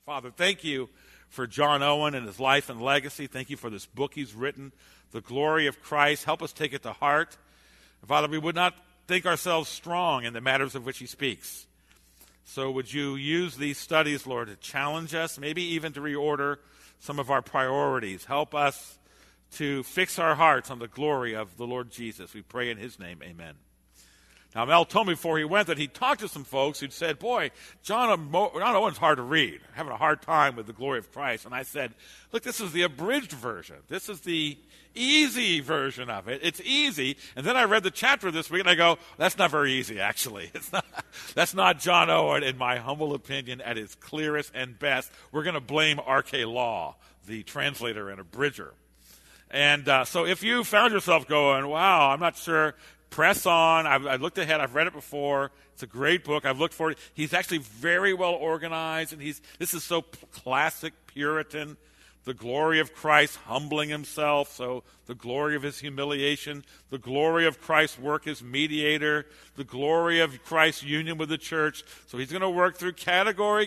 Father, thank you for John Owen and his life and legacy. Thank you for this book he's written, The Glory of Christ. Help us take it to heart. Father, we would not think ourselves strong in the matters of which he speaks. So would you use these studies, Lord, to challenge us, maybe even to reorder some of our priorities. Help us to fix our hearts on the glory of the Lord Jesus. We pray in his name, amen. Now, Mel told me before he went that he talked to some folks who'd said, boy, John Owen's hard to read, having a hard time with the glory of Christ. And I said, look, this is the abridged version. This is the easy version of it. It's easy. And then I read the chapter this week, and I go, that's not very easy, actually. That's not John Owen, in my humble opinion, at his clearest and best. We're going to blame R.K. Law, the translator and abridger. And so if you found yourself going, wow, I'm not sure, press on. I've looked ahead. I've read it before. It's a great book. I've looked for it. He's actually very well organized, and this is so classic Puritan. The glory of Christ humbling himself, so the glory of his humiliation, the glory of Christ's work as mediator, the glory of Christ's union with the church. So he's going to work through category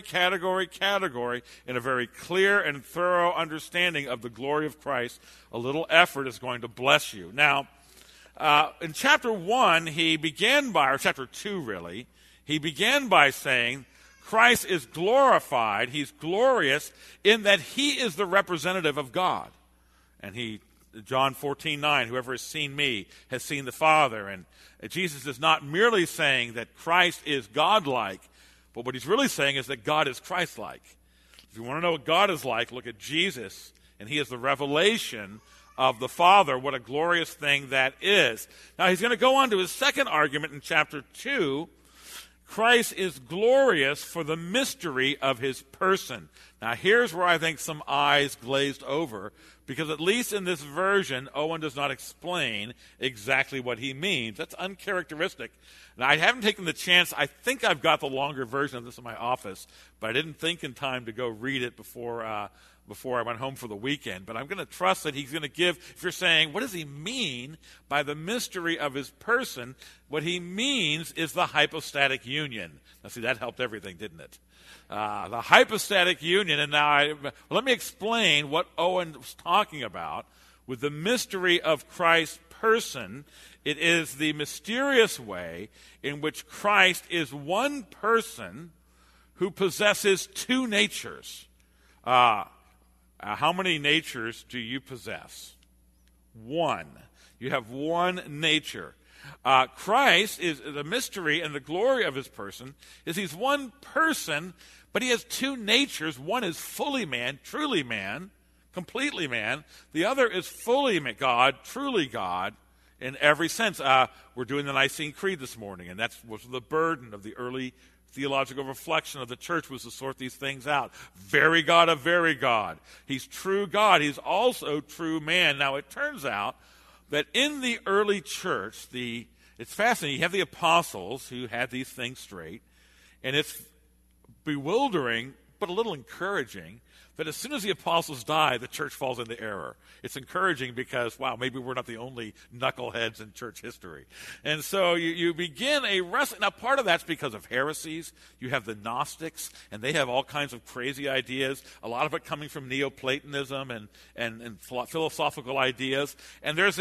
in a very clear and thorough understanding of the glory of Christ. A little effort is going to bless you. Now, in chapter 1, chapter 2 really, he began by saying, Christ is glorified, he's glorious in that he is the representative of God. And John 14:9, whoever has seen me has seen the Father. And Jesus is not merely saying that Christ is God-like, but what he's really saying is that God is Christ-like. If you want to know what God is like, look at Jesus, and he is the revelation of the Father. What a glorious thing that is. Now he's going to go on to his second argument in chapter 2. Christ is glorious for the mystery of his person. Now here's where I think some eyes glazed over, because at least in this version, Owen does not explain exactly what he means. That's uncharacteristic. Now I haven't taken the chance. I think I've got the longer version of this in my office, but I didn't think in time to go read it before I went home for the weekend. But I'm going to trust that he's going to give, if you're saying, what does he mean by the mystery of his person? What he means is the hypostatic union. Now, see, that helped everything, didn't it? The hypostatic union. And now, let me explain what Owen was talking about with the mystery of Christ's person. It is the mysterious way in which Christ is one person who possesses two natures. How many natures do you possess? One. You have one nature. Christ is the mystery and the glory of his person is he's one person, but he has two natures. One is fully man, truly man, completely man. The other is fully God, truly God in every sense. We're doing the Nicene Creed this morning, and that was the burden of the early theological reflection of the church, was to sort these things out. Very God of very God. He's true God. He's also true man. Now, it turns out that in the early church, it's fascinating. You have the apostles who had these things straight, and it's bewildering but a little encouraging that as soon as the apostles die, the church falls into error. It's encouraging because, wow, maybe we're not the only knuckleheads in church history. And so you begin a wrestling. Now, part of that's because of heresies. You have the Gnostics, and they have all kinds of crazy ideas, a lot of it coming from Neoplatonism and philosophical ideas. And there's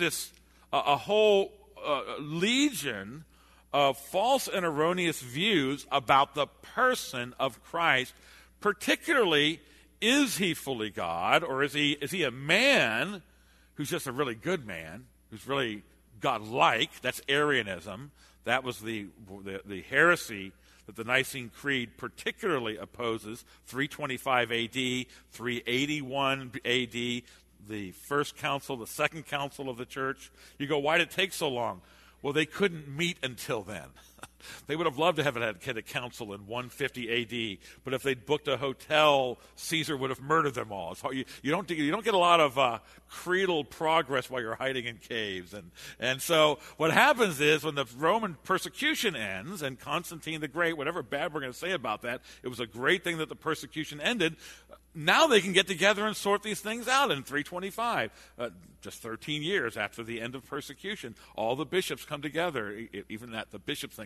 a whole legion of false and erroneous views about the person of Christ, particularly, is he fully God, or is he a man who's just a really good man, who's really God-like? That's Arianism. That was the heresy that the Nicene Creed particularly opposes. 325 A.D., 381 A.D., the first council, the second council of the church. You go, why did it take so long? Well, they couldn't meet until then. They would have loved to have had a council in 150 A.D., but if they'd booked a hotel, Caesar would have murdered them all. So you don't get a lot of creedal progress while you're hiding in caves. And so what happens is when the Roman persecution ends, and Constantine the Great, whatever bad we're going to say about that, it was a great thing that the persecution ended. Now they can get together and sort these things out in 325. Just 13 years after the end of persecution, all the bishops come together. Even that, the bishop thing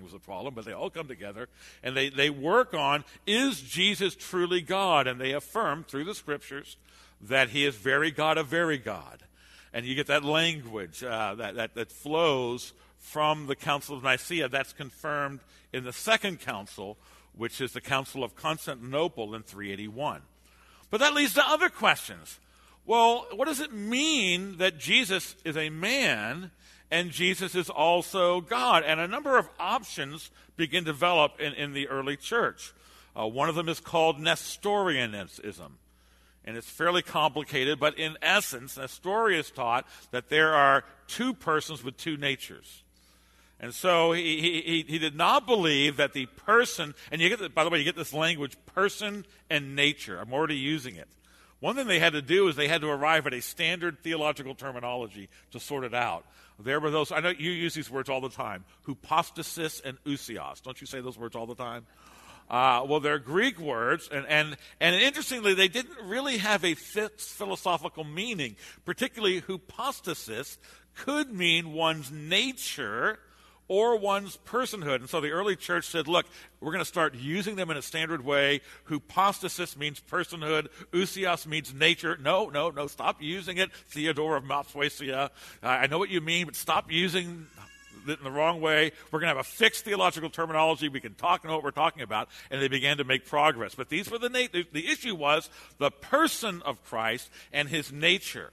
was a problem, but they all come together and they work on, is Jesus truly God? And they affirm through the Scriptures that he is very God of very God. And you get that language that flows from the Council of Nicaea. That's confirmed in the Second Council, which is the Council of Constantinople in 381. But that leads to other questions. Well, what does it mean that Jesus is a man and Jesus is also God? And a number of options begin to develop in the early church. One of them is called Nestorianism. And it's fairly complicated, but in essence, Nestorius taught that there are two persons with two natures. And so he did not believe that the person, and you get, by the way, you get this language, person and nature. I'm already using it. One thing they had to do is they had to arrive at a standard theological terminology to sort it out. There were those, I know you use these words all the time, hypostasis and ousios. Don't you say those words all the time? Well, they're Greek words, and interestingly, they didn't really have a fixed philosophical meaning. Particularly, hypostasis could mean one's nature or one's personhood. And so the early church said, look, we're going to start using them in a standard way. Hypostasis means personhood. Ousios means nature. No, stop using it. Theodore of Mopsuestia. I know what you mean, but stop using it in the wrong way. We're going to have a fixed theological terminology. We can talk and know what we're talking about. And they began to make progress. But these were the issue was the person of Christ and his nature.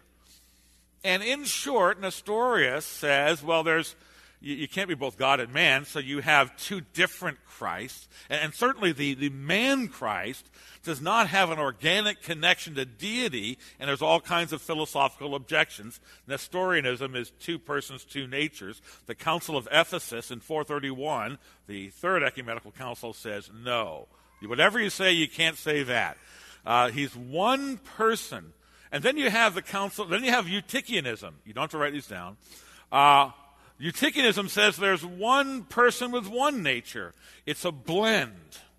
And in short, Nestorius says, well, you can't be both God and man, so you have two different Christs. And certainly the man Christ does not have an organic connection to deity, and there's all kinds of philosophical objections. Nestorianism is two persons, two natures. The Council of Ephesus in 431, the Third Ecumenical Council, says no. Whatever you say, you can't say that. He's one person. And then you have the council, then you have Eutychianism. You don't have to write these down. Eutychianism says there's one person with one nature. It's a blend.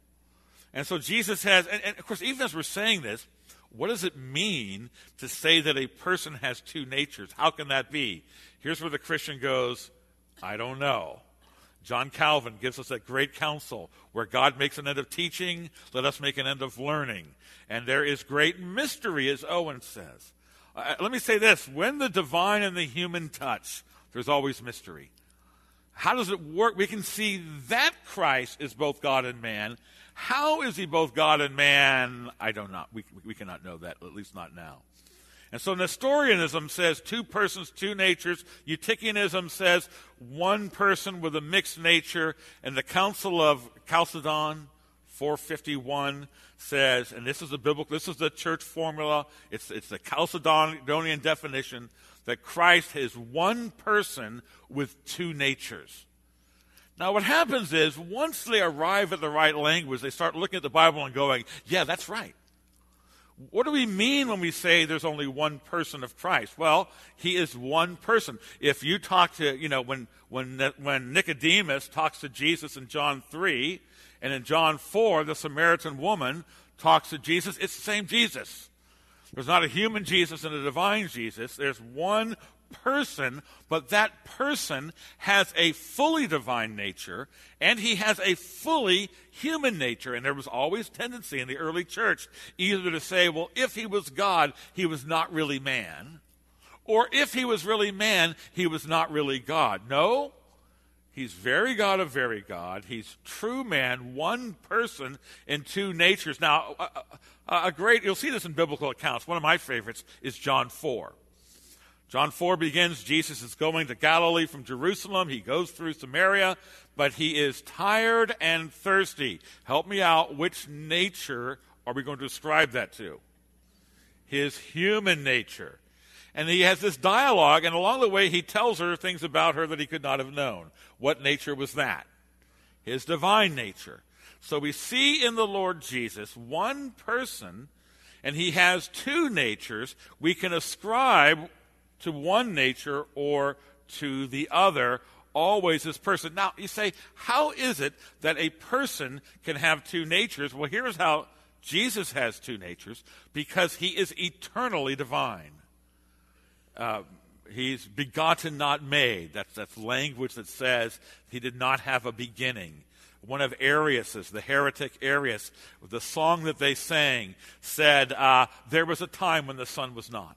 And so Jesus has, and of course, even as we're saying this, what does it mean to say that a person has two natures? How can that be? Here's where the Christian goes, I don't know. John Calvin gives us that great counsel where God makes an end of teaching, let us make an end of learning. And there is great mystery, as Owen says. Let me say this, when the divine and the human touch, there's always mystery. How does it work? We can see that Christ is both God and man. How is he both God and man? I don't know. We cannot know that, at least not now. And so Nestorianism says two persons, two natures. Eutychianism says one person with a mixed nature. And the Council of Chalcedon, 451, says, and this is the church formula, it's the Chalcedonian definition, that Christ is one person with two natures. Now what happens is, once they arrive at the right language, they start looking at the Bible and going, yeah, that's right. What do we mean when we say there's only one person of Christ? Well, he is one person. If you talk to, when Nicodemus talks to Jesus in John 3, and in John 4, the Samaritan woman talks to Jesus, it's the same Jesus. There's not a human Jesus and a divine Jesus. There's one person, but that person has a fully divine nature, and he has a fully human nature. And there was always tendency in the early church either to say, well, if he was God, he was not really man. Or if he was really man, he was not really God. No, he's very God of very God. He's true man, one person in two natures. Now, you'll see this in biblical accounts. One of my favorites is John 4. John 4 begins, Jesus is going to Galilee from Jerusalem. He goes through Samaria, but he is tired and thirsty. Help me out. Which nature are we going to ascribe that to? His human nature. And he has this dialogue, and along the way he tells her things about her that he could not have known. What nature was that? His divine nature. So we see in the Lord Jesus one person, and he has two natures. We can ascribe to one nature or to the other, always this person. Now, you say, how is it that a person can have two natures? Well, here's how Jesus has two natures, because he is eternally divine. He's begotten, not made. That's language that says he did not have a beginning. One of Arius's, the heretic Arius, the song that they sang said, there was a time when the Son was not.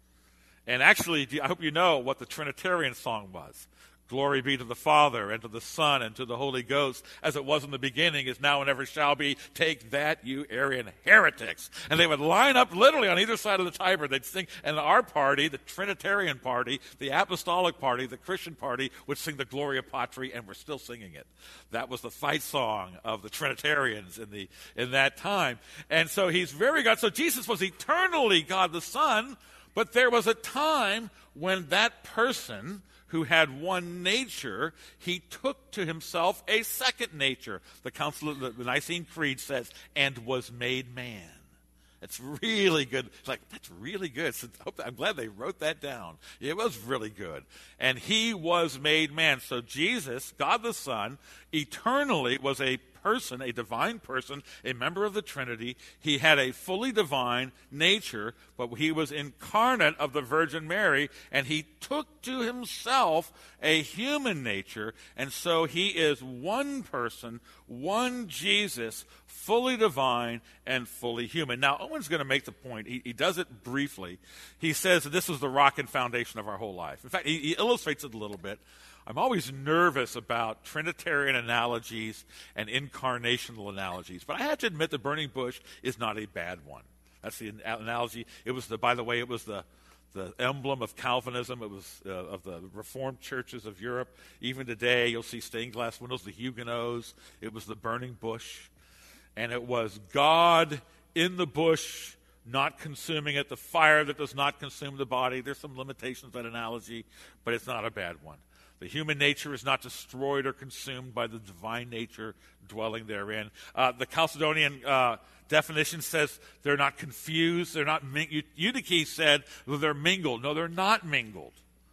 And actually, I hope you know what the Trinitarian song was. Glory be to the Father, and to the Son, and to the Holy Ghost, as it was in the beginning, is now, and ever shall be. Take that, you Arian heretics. And they would line up literally on either side of the Tiber. They'd sing, and our party, the Trinitarian party, the Apostolic party, the Christian party, would sing the Gloria Patri, and we're still singing it. That was the fight song of the Trinitarians in that time. And so he's very God. So Jesus was eternally God the Son, but there was a time when that person who had one nature, he took to himself a second nature. The Council of the Nicene Creed says, and was made man. It's really good. It's like, that's really good. So I'm glad they wrote that down. It was really good. And he was made man. So Jesus, God the Son, eternally was a person, a divine person, a member of the Trinity. He had a fully divine nature, but he was incarnate of the Virgin Mary, and he took to himself a human nature, and so he is one person, one Jesus, fully divine and fully human. Now, Owen's going to make the point. He does it briefly. He says that this is the rock and foundation of our whole life. In fact, he illustrates it a little bit. I'm always nervous about Trinitarian analogies and incarnational analogies, but I have to admit the burning bush is not a bad one. That's the analogy. It was by the way, it was the emblem of Calvinism. It was of the Reformed churches of Europe. Even today, you'll see stained glass windows, the Huguenots. It was the burning bush. And it was God in the bush, not consuming it, the fire that does not consume the body. There's some limitations to that analogy, but it's not a bad one. The human nature is not destroyed or consumed by the divine nature dwelling therein. The Chalcedonian definition says they're not confused. They're not Eutyche said, well, they're mingled. No, they're not mingled.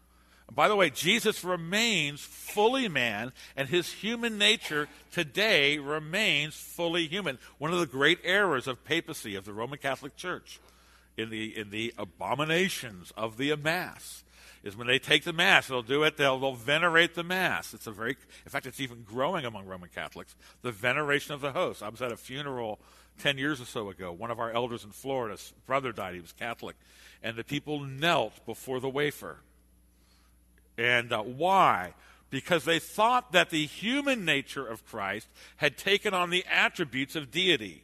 By the way, Jesus remains fully man, and his human nature today remains fully human. One of the great errors of papacy, of the Roman Catholic Church, in the abominations of the Mass, is when they take the Mass, they'll venerate the Mass. In fact, it's even growing among Roman Catholics, the veneration of the host. I was at a funeral 10 years or so ago. One of our elders in Florida, his brother died, he was Catholic, and the people knelt before the wafer. And why? Because they thought that the human nature of Christ had taken on the attributes of deity.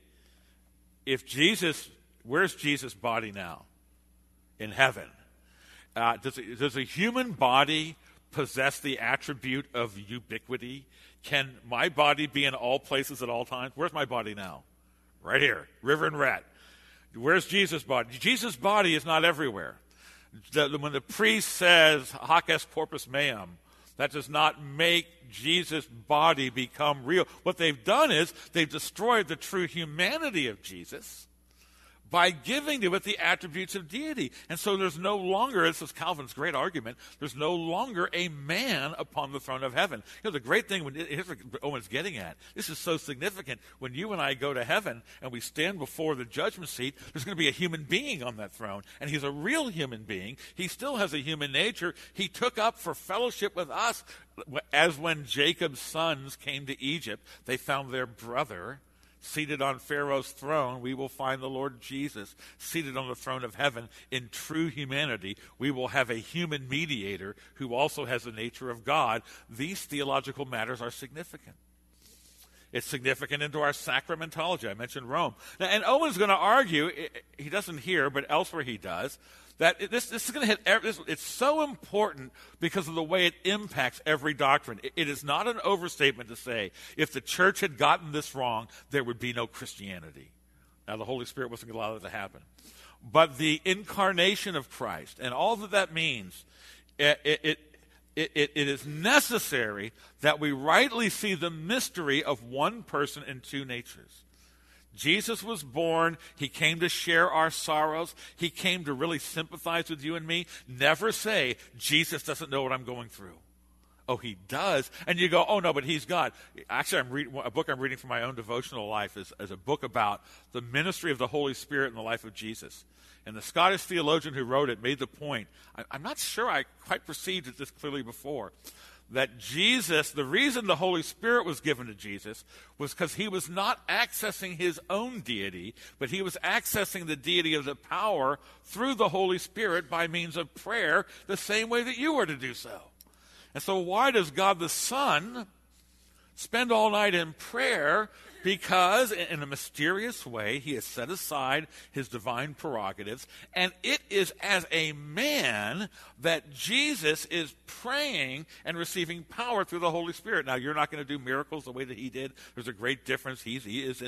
Where's Jesus' body now? In heaven. Does a human body possess the attribute of ubiquity? Can my body be in all places at all times? Where's my body now? Right here, River and Rat. Where's Jesus' body? Jesus' body is not everywhere. When the priest says, hoc est corpus meum, that does not make Jesus' body become real. What they've done is they've destroyed the true humanity of Jesus by giving to it the attributes of deity. And so there's no longer, this is Calvin's great argument, there's no longer a man upon the throne of heaven. You know, the great thing, here's what Owen's getting at. This is so significant. When you and I go to heaven and we stand before the judgment seat, there's going to be a human being on that throne. And he's a real human being. He still has a human nature. He took up for fellowship with us, as when Jacob's sons came to Egypt, they found their brother seated on Pharaoh's throne. We will find the Lord Jesus seated on the throne of heaven in true humanity. We will have a human mediator who also has the nature of God. These theological matters are significant. It's significant into our sacramentology. I mentioned Rome. Now, and Owen's going to argue, he doesn't here, but elsewhere he does, that this is going to hit it's so important because of the way it impacts every doctrine. It is not an overstatement to say if the church had gotten this wrong, there would be no Christianity. Now, the Holy Spirit wasn't going to allow that to happen. But the incarnation of Christ and all that means, it is necessary that we rightly see the mystery of one person and two natures. Jesus was born. He came to share our sorrows. He came to really sympathize with you and me. Never say, Jesus doesn't know what I'm going through. Oh, he does? And you go, oh, no, but he's God. Actually, a book I'm reading for my own devotional life is a book about the ministry of the Holy Spirit in the life of Jesus. And the Scottish theologian who wrote it made the point, I'm not sure I quite perceived it this clearly before, that Jesus, the reason the Holy Spirit was given to Jesus was because he was not accessing his own deity, but he was accessing the deity of the power through the Holy Spirit by means of prayer, the same way that you were to do so. And so why does God the Son spend all night in prayer? Because in a mysterious way, he has set aside his divine prerogatives, and it is as a man that Jesus is praying and receiving power through the Holy Spirit. Now, you're not going to do miracles the way that he did. There's a great difference. He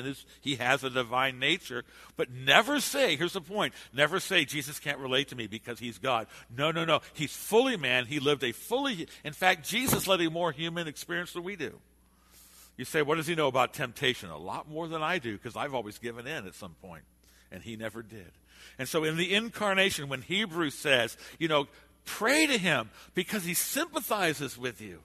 has a divine nature, but never say, here's the point, never say Jesus can't relate to me because he's God. No. He's fully man. He lived in fact, Jesus led a more human experience than we do. You say, what does he know about temptation? A lot more than I do, because I've always given in at some point, and he never did. And so in the incarnation, when Hebrews says, pray to him because he sympathizes with you,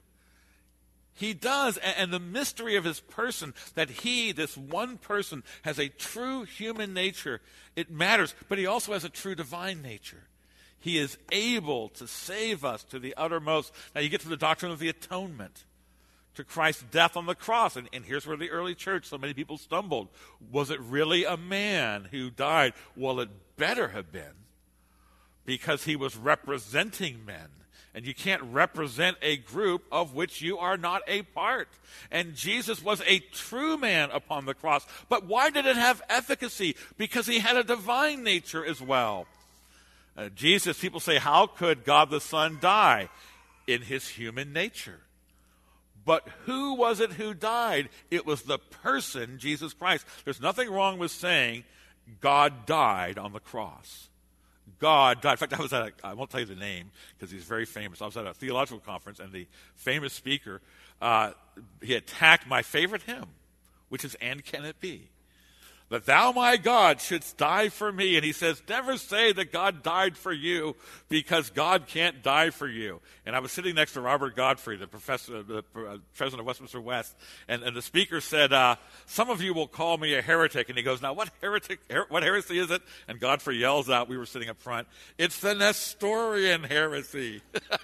he does. And the mystery of his person, that he, this one person, has a true human nature, it matters, but he also has a true divine nature. He is able to save us to the uttermost. Now you get to the doctrine of the atonement, to Christ's death on the cross. And here's where the early church, so many people stumbled. Was it really a man who died? Well, it better have been, because he was representing men. And you can't represent a group of which you are not a part. And Jesus was a true man upon the cross. But why did it have efficacy? Because he had a divine nature as well. Jesus, people say, how could God the Son die? In his human nature. But who was it who died? It was the person, Jesus Christ. There's nothing wrong with saying God died on the cross. God died. In fact, I won't tell you the name because he's very famous. I was at a theological conference, and the famous speaker, he attacked my favorite hymn, which is "And Can It Be?" That thou, my God, shouldst die for me. And he says, never say that God died for you, because God can't die for you. And I was sitting next to Robert Godfrey, the president of Westminster West, and the speaker said, some of you will call me a heretic. And he goes, now what heresy is it? And Godfrey yells out, we were sitting up front, it's the Nestorian heresy.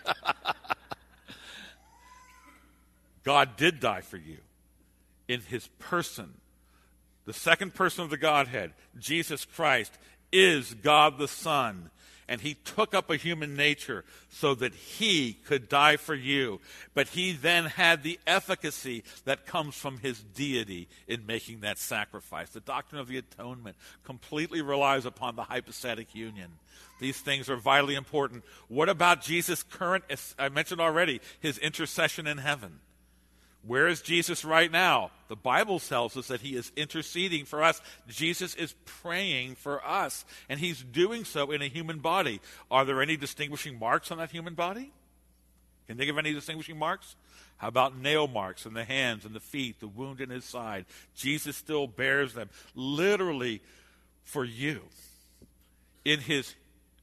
God did die for you in his person. The second person of the Godhead, Jesus Christ, is God the Son. And he took up a human nature so that he could die for you. But he then had the efficacy that comes from his deity in making that sacrifice. The doctrine of the atonement completely relies upon the hypostatic union. These things are vitally important. What about Jesus' current, as I mentioned already, his intercession in heaven? Where is Jesus right now? The Bible tells us that he is interceding for us. Jesus is praying for us, and he's doing so in a human body. Are there any distinguishing marks on that human body? Can you think of any distinguishing marks? How about nail marks in the hands and the feet, the wound in his side? Jesus still bears them, literally for you. In his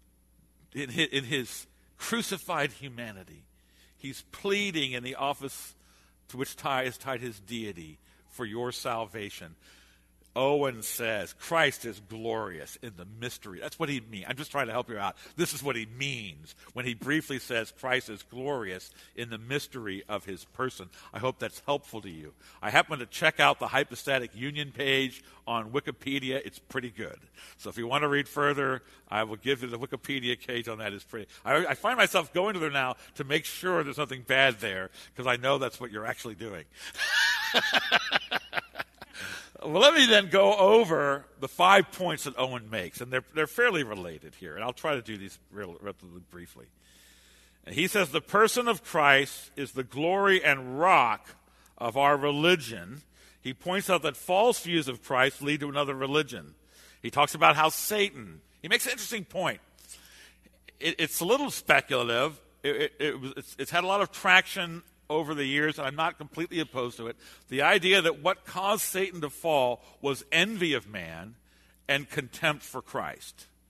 crucified humanity, he's pleading in the office to which is tied his deity for your salvation. Owen says Christ is glorious in the mystery. That's what he means. I'm just trying to help you out. This is what he means when he briefly says Christ is glorious in the mystery of his person. I hope that's helpful to you. I happen to check out the hypostatic union page on Wikipedia. It's pretty good. So if you want to read further, I will give you the Wikipedia page on that. Is pretty. I find myself going to there now to make sure there's nothing bad there, because I know that's what you're actually doing. Well, let me then go over the 5 points that Owen makes, and they're fairly related here, and I'll try to do these relatively briefly. And he says the person of Christ is the glory and rock of our religion. He points out that false views of Christ lead to another religion. He talks about how Satan, he makes an interesting point. It's a little speculative. It's had a lot of traction over the years, and I'm not completely opposed to it. The idea that what caused Satan to fall was envy of man and contempt for Christ.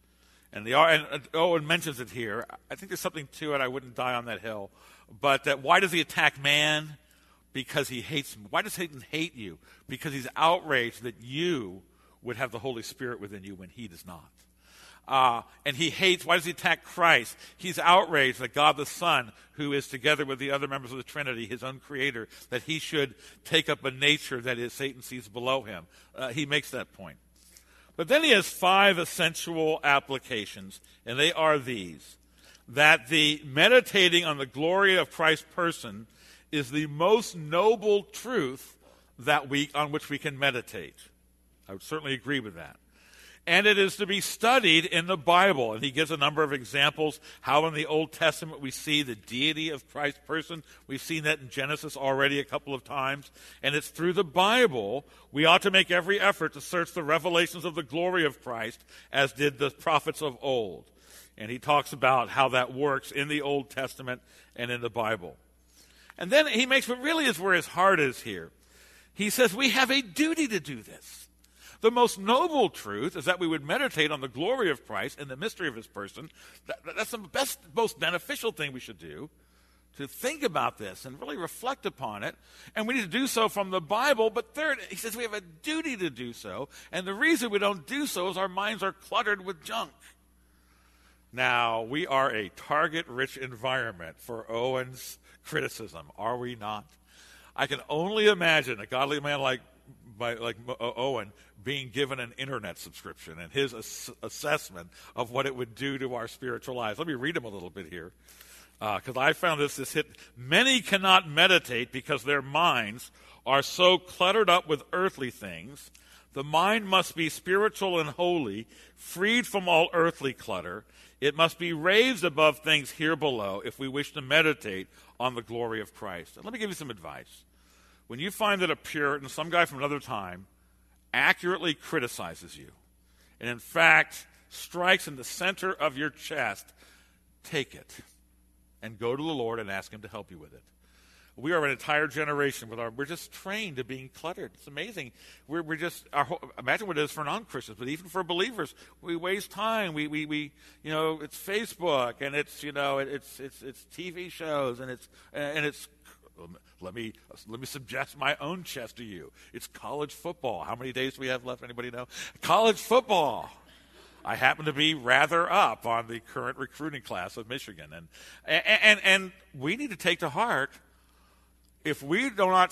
And Owen mentions it here. I think there's something to it. I wouldn't die on that hill. But why does he attack man? Because he hates him. Why does Satan hate you? Because he's outraged that you would have the Holy Spirit within you when he does not. And he hates, why does he attack Christ? He's outraged that God the Son, who is together with the other members of the Trinity, his own creator, that he should take up a nature that is Satan sees below him. He makes that point. But then he has 5 essential applications, and they are these: that the meditating on the glory of Christ's person is the most noble truth on which we can meditate. I would certainly agree with that. And it is to be studied in the Bible. And he gives a number of examples how in the Old Testament we see the deity of Christ's person. We've seen that in Genesis already a couple of times. And it's through the Bible we ought to make every effort to search the revelations of the glory of Christ, as did the prophets of old. And he talks about how that works in the Old Testament and in the Bible. And then he makes what really is where his heart is here. He says we have a duty to do this. The most noble truth is that we would meditate on the glory of Christ and the mystery of his person. That's the best, most beneficial thing we should do, to think about this and really reflect upon it. And we need to do so from the Bible. But third, he says we have a duty to do so. And the reason we don't do so is our minds are cluttered with junk. Now, we are a target-rich environment for Owen's criticism, are we not? I can only imagine a godly man like Owen being given an internet subscription and his assessment of what it would do to our spiritual lives. Let me read him a little bit here, because I found this hit. Many cannot meditate because their minds are so cluttered up with earthly things. The mind must be spiritual and holy, freed from all earthly clutter. It must be raised above things here below if we wish to meditate on the glory of Christ. And let me give you some advice. When you find that a Puritan, some guy from another time, accurately criticizes you, and in fact strikes in the center of your chest, take it and go to the Lord and ask him to help you with it. We are an entire generation we're just trained to being cluttered. It's amazing. We're just imagine what it is for non-Christians, but even for believers, we waste time. We it's Facebook, and it's TV shows, and it's let me suggest my own chest to you. It's college football. How many days do we have left? Anybody know? College football. I happen to be rather up on the current recruiting class of Michigan, and we need to take to heart, if we don't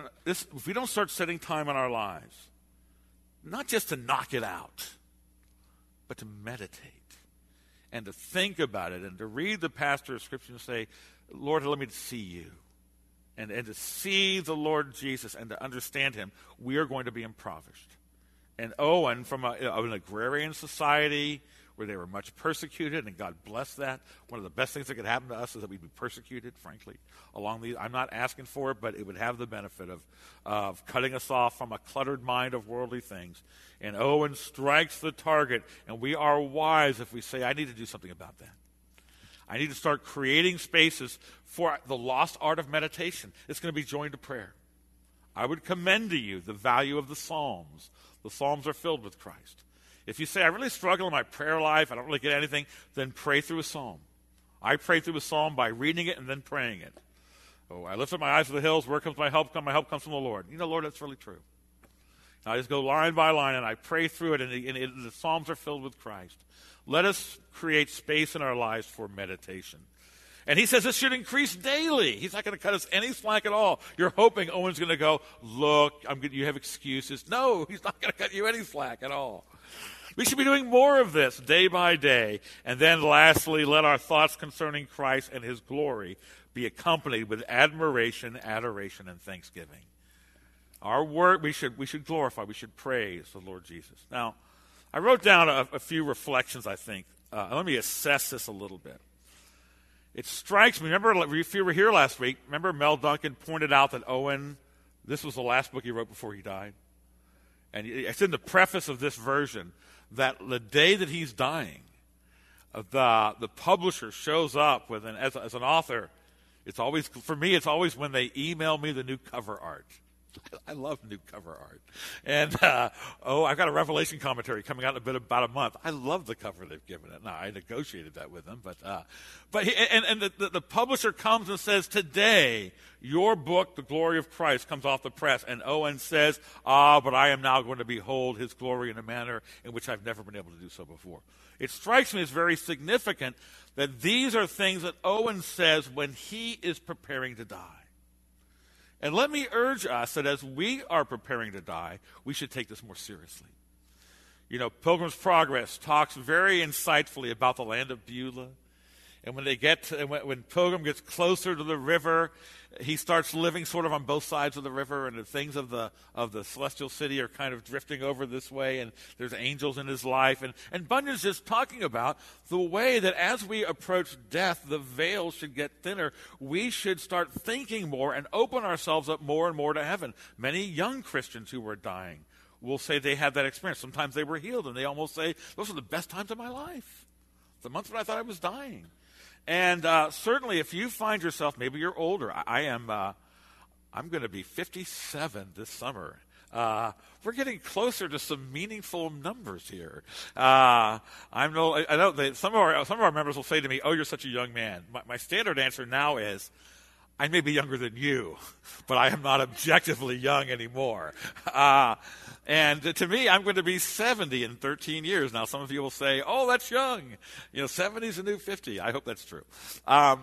start setting time in our lives, not just to knock it out, but to meditate and to think about it and to read the passage of Scripture and say, Lord, let me see you. And to see the Lord Jesus and to understand him, we are going to be impoverished. And Owen, from an agrarian society where they were much persecuted, and God bless that. One of the best things that could happen to us is that we'd be persecuted, frankly, along these. I'm not asking for it, but it would have the benefit of cutting us off from a cluttered mind of worldly things. And Owen strikes the target, and we are wise if we say, I need to do something about that. I need to start creating spaces for the lost art of meditation. It's going to be joined to prayer. I would commend to you the value of the Psalms. The Psalms are filled with Christ. If you say, I really struggle in my prayer life, I don't really get anything, then pray through a psalm. I pray through a psalm by reading it and then praying it. Oh, I lift up my eyes to the hills. Where comes my help? My help comes from the Lord. Lord, that's really true. And I just go line by line, and I pray through it, and the Psalms are filled with Christ. Let us create space in our lives for meditation. And he says this should increase daily. He's not going to cut us any slack at all. You're hoping Owen's going to go, look, you have excuses. No, he's not going to cut you any slack at all. We should be doing more of this day by day. And then lastly, let our thoughts concerning Christ and his glory be accompanied with admiration, adoration, and thanksgiving. Our word, we should glorify, we should praise the Lord Jesus. Now, I wrote down a few reflections, I think. Let me assess this a little bit. It strikes me, remember, if you were here last week, remember Mel Duncan pointed out that Owen, this was the last book he wrote before he died? And it's in the preface of this version that the day that he's dying, the publisher shows up with as an author. It's always, for me, it's always when they email me the new cover art. I love new cover art. And, I've got a Revelation commentary coming out in about a month. I love the cover they've given it. Now, I negotiated that with them, but the publisher comes and says, today, your book, The Glory of Christ, comes off the press. And Owen says, but I am now going to behold his glory in a manner in which I've never been able to do so before. It strikes me as very significant that these are things that Owen says when he is preparing to die. And let me urge us that as we are preparing to die, we should take this more seriously. You know, Pilgrim's Progress talks very insightfully about the land of Beulah. And when Pilgrim gets closer to the river, he starts living sort of on both sides of the river, and the things of the celestial city are kind of drifting over this way, and there's angels in his life. And Bunyan's just talking about the way that as we approach death, the veil should get thinner. We should start thinking more and open ourselves up more and more to heaven. Many young Christians who were dying will say they had that experience. Sometimes they were healed, and they almost say, those are the best times of my life. The months when I thought I was dying. And certainly, if you find yourself, maybe you're older. I'm going to be 57 this summer. We're getting closer to some meaningful numbers here. I know that some of our members will say to me, "Oh, you're such a young man." My standard answer now is, I may be younger than you, but I am not objectively young anymore. And to me, I'm going to be 70 in 13 years. Now, some of you will say, oh, that's young. 70 is a new 50. I hope that's true. I'm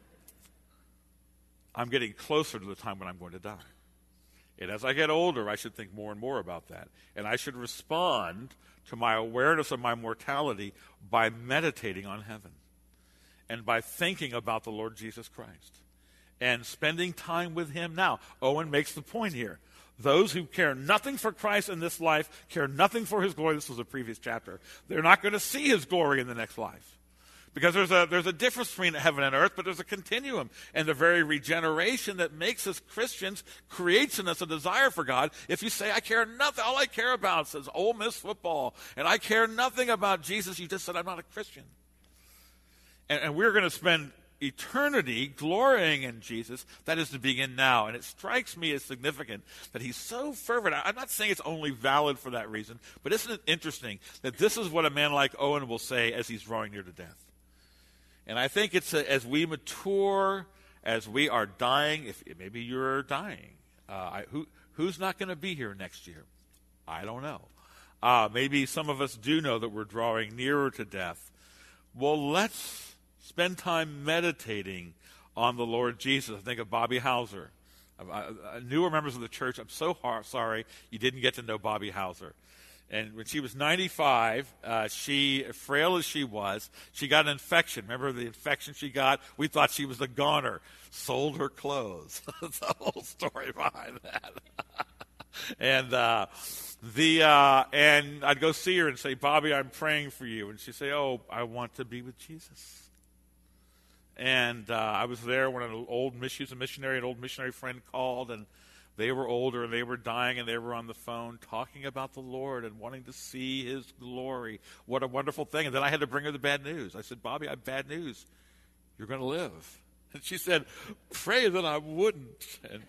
getting closer to the time when I'm going to die. And as I get older, I should think more and more about that. And I should respond to my awareness of my mortality by meditating on heaven and by thinking about the Lord Jesus Christ and spending time with him now. Owen makes the point here. Those who care nothing for Christ in this life, care nothing for his glory. This was a previous chapter. They're not going to see his glory in the next life. Because there's a difference between heaven and earth, but there's a continuum. And the very regeneration that makes us Christians creates in us a desire for God. If you say, I care nothing, all I care about is Ole Miss football, and I care nothing about Jesus, you just said, I'm not a Christian. And we're going to spend eternity glorying in Jesus. That is to begin now. And it strikes me as significant that he's so fervent. I'm not saying it's only valid for that reason, but isn't it interesting that this is what a man like Owen will say as he's drawing near to death? And I think it's as we mature, as we are dying, if maybe you're dying, who's not going to be here next year? I don't know. Maybe some of us do know that we're drawing nearer to death. Well, let's spend time meditating on the Lord Jesus. I think of Bobby Hauser. Newer members of the church, I'm so sorry you didn't get to know Bobby Hauser. And when she was 95, she, frail as she was, she got an infection. Remember the infection she got? We thought she was a goner. Sold her clothes. That's the whole story behind that. And and I'd go see her and say, Bobby, I'm praying for you. And she'd say, oh, I want to be with Jesus. And I was there when she was a missionary, an old missionary friend called, and they were older, and they were dying, and they were on the phone talking about the Lord and wanting to see his glory. What a wonderful thing. And then I had to bring her the bad news. I said, Bobby, I have bad news. You're going to live. And she said, pray that I wouldn't. And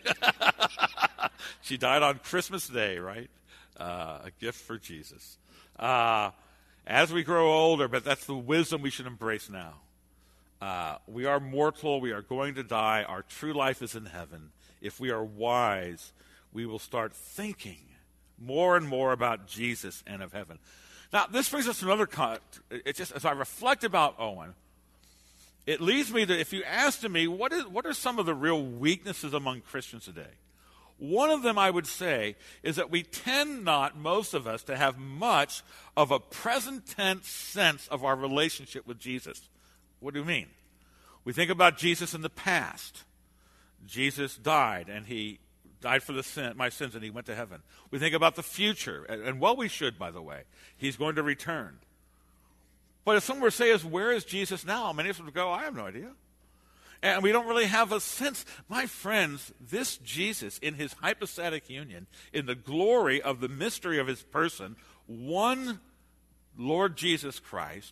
she died on Christmas Day, right? A gift for Jesus. As we grow older, but that's the wisdom we should embrace now. We are mortal. We are going to die. Our true life is in heaven. If we are wise, we will start thinking more and more about Jesus and of heaven. Now, this brings us to another as I reflect about Owen, it leads me to, if you asked me, what are some of the real weaknesses among Christians today? One of them, I would say, is that we tend not, most of us, to have much of a present tense sense of our relationship with Jesus. What do you mean? We think about Jesus in the past. Jesus died, and he died for my sins, and he went to heaven. We think about the future, and well, we should, by the way. He's going to return. But if someone were to say, where is Jesus now? Many of us would go, I have no idea. And we don't really have a sense. My friends, this Jesus, in his hypostatic union, in the glory of the mystery of his person, one Lord Jesus Christ,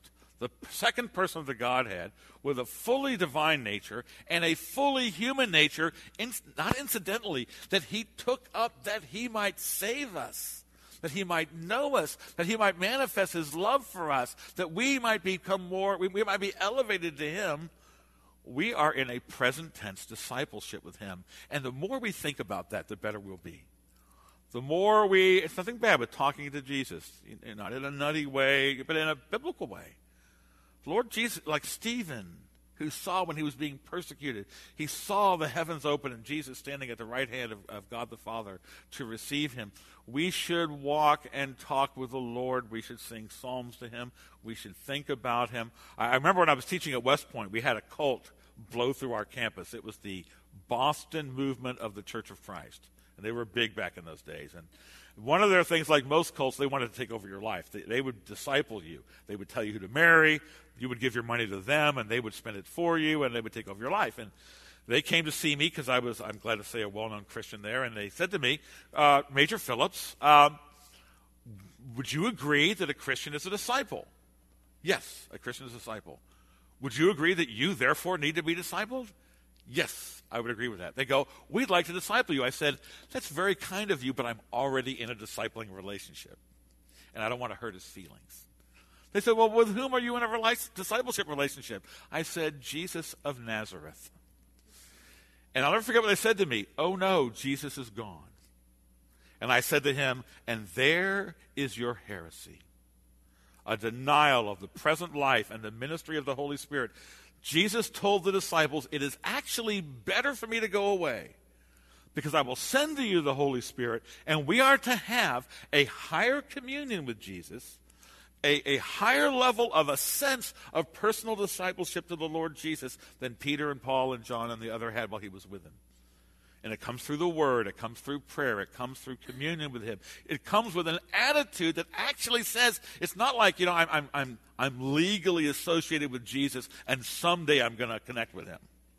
the second person of the Godhead, with a fully divine nature and a fully human nature, not incidentally, that he took up that he might save us, that he might know us, that he might manifest his love for us, that we might become more, we might be elevated to him. We are in a present tense discipleship with him. And the more we think about that, the better we'll be. The more it's nothing bad with talking to Jesus, not in a nutty way, but in a biblical way. Lord Jesus, like Stephen, who saw when he was being persecuted, he saw the heavens open and Jesus standing at the right hand of God the Father to receive him. We should walk and talk with the Lord. We should sing psalms to him. We should think about him. I remember when I was teaching at West Point, we had a cult blow through our campus. It was the Boston movement of the Church of Christ. And they were big back in those days. And one of their things, like most cults, they wanted to take over your life. They would disciple you. They would tell you who to marry. You would give your money to them, and they would spend it for you, and they would take over your life. And they came to see me because I'm glad to say, a well-known Christian there. And they said to me, Major Phillips, would you agree that a Christian is a disciple? Yes, a Christian is a disciple. Would you agree that you, therefore, need to be discipled? Yes, I would agree with that. They go, we'd like to disciple you. I said, that's very kind of you, but I'm already in a discipling relationship, and I don't want to hurt his feelings. They said, well, with whom are you in a discipleship relationship? I said, Jesus of Nazareth. And I'll never forget what they said to me. Oh, no, Jesus is gone. And I said to him, and there is your heresy, a denial of the present life and the ministry of the Holy Spirit. Jesus told the disciples, it is actually better for me to go away because I will send to you the Holy Spirit, and we are to have a higher communion with Jesus, a higher level of a sense of personal discipleship to the Lord Jesus than Peter and Paul and John and the other had while he was with him. And it comes through the Word, it comes through prayer, it comes through communion with him. It comes with an attitude that actually says, it's not like, I'm legally associated with Jesus and someday I'm going to connect with him.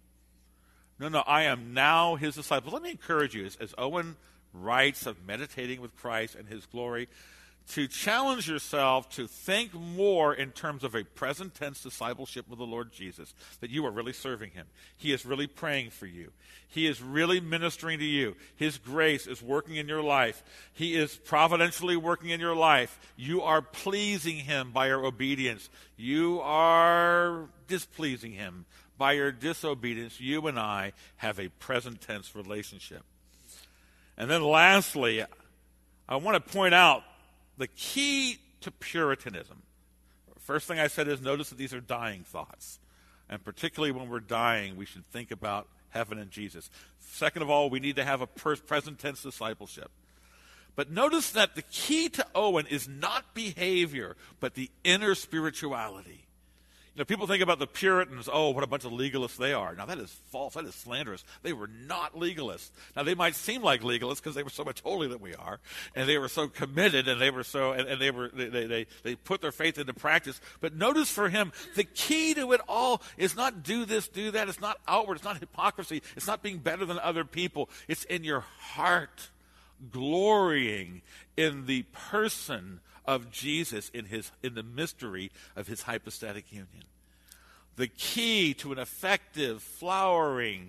No, I am now his disciple. Let me encourage you, as Owen writes of meditating with Christ and his glory, to challenge yourself to think more in terms of a present tense discipleship with the Lord Jesus, that you are really serving him. He is really praying for you. He is really ministering to you. His grace is working in your life. He is providentially working in your life. You are pleasing him by your obedience. You are displeasing him by your disobedience. You and I have a present tense relationship. And then lastly, I want to point out the key to Puritanism. First thing I said is notice that these are dying thoughts. And particularly when we're dying, we should think about heaven and Jesus. Second of all, we need to have a present tense discipleship. But notice that the key to Owen is not behavior, but the inner spirituality. People think about the Puritans, oh, what a bunch of legalists they are. Now, that is false. That is slanderous. They were not legalists. Now, they might seem like legalists because they were so much holier than we are, and they were so committed, and they were so, and they put their faith into practice. But notice for him, the key to it all is not do this, do that. It's not outward. It's not hypocrisy. It's not being better than other people. It's in your heart, glorying in the person of Jesus, in the mystery of his hypostatic union. The key to an effective, flowering,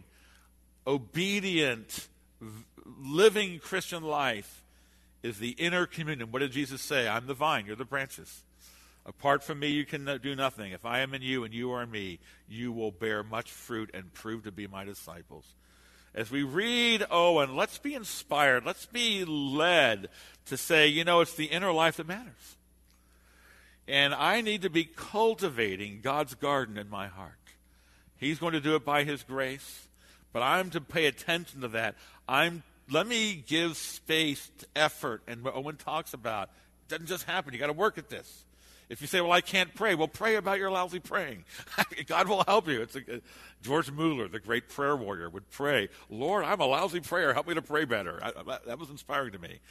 obedient, living Christian life is the inner communion. What did Jesus say? I'm the vine, you're the branches. Apart from me, you can do nothing. If I am in you and you are in me, you will bear much fruit and prove to be my disciples. As we read Owen, let's be inspired. Let's be led to say, it's the inner life that matters. And I need to be cultivating God's garden in my heart. He's going to do it by his grace, but I'm to pay attention to that. Let me give space to effort. And what Owen talks about, it doesn't just happen. You got to work at this. If you say, well, I can't pray, well, pray about your lousy praying. God will help you. George Mueller, the great prayer warrior, would pray, Lord, I'm a lousy prayer. Help me to pray better. That was inspiring to me.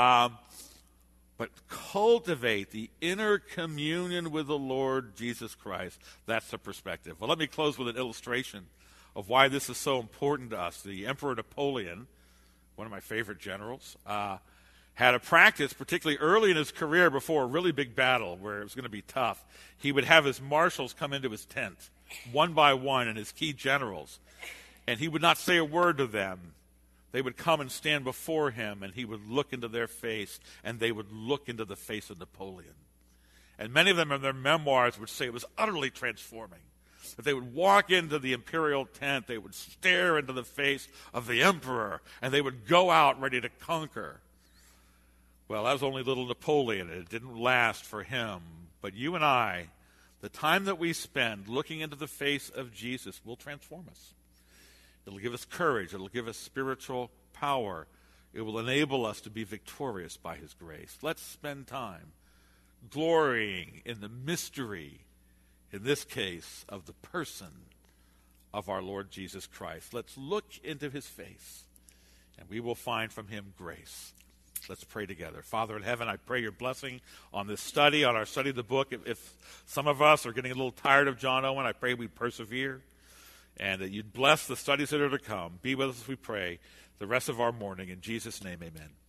But cultivate the inner communion with the Lord Jesus Christ. That's the perspective. Well, let me close with an illustration of why this is so important to us. The Emperor Napoleon, one of my favorite generals, had a practice, particularly early in his career before a really big battle where it was going to be tough. He would have his marshals come into his tent, one by one, and his key generals, and he would not say a word to them. They would come and stand before him, and he would look into their face, and they would look into the face of Napoleon. And many of them in their memoirs would say it was utterly transforming. That they would walk into the imperial tent, they would stare into the face of the emperor, and they would go out ready to conquer. Well, that was only little Napoleon, and it didn't last for him. But you and I, the time that we spend looking into the face of Jesus will transform us. It'll give us courage. It'll give us spiritual power. It will enable us to be victorious by his grace. Let's spend time glorying in the mystery, in this case, of the person of our Lord Jesus Christ. Let's look into his face, and we will find from him grace. Let's pray together. Father in heaven, I pray your blessing on this study, on our study of the book. If some of us are getting a little tired of John Owen, I pray we persevere, and that you'd bless the studies that are to come. Be with us, we pray, the rest of our morning. In Jesus' name, amen.